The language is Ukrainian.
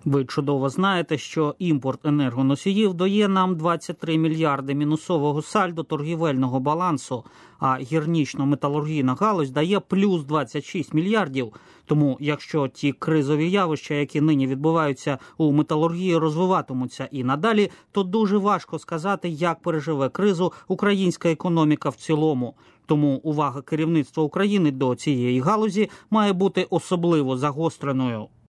Ви чудово знаєте, що імпорт енергоносіїв дає нам 23 мільярди мінусового сальдо торгівельного балансу, а гірнічно-металургійна галузь дає плюс 26 мільярдів. Тому якщо ті кризові явища, які нині відбуваються у металургії, розвиватимуться і надалі, то дуже важко сказати, як переживе кризу українська економіка в цілому. Тому увага керівництва України до цієї галузі має бути особливо загостреною.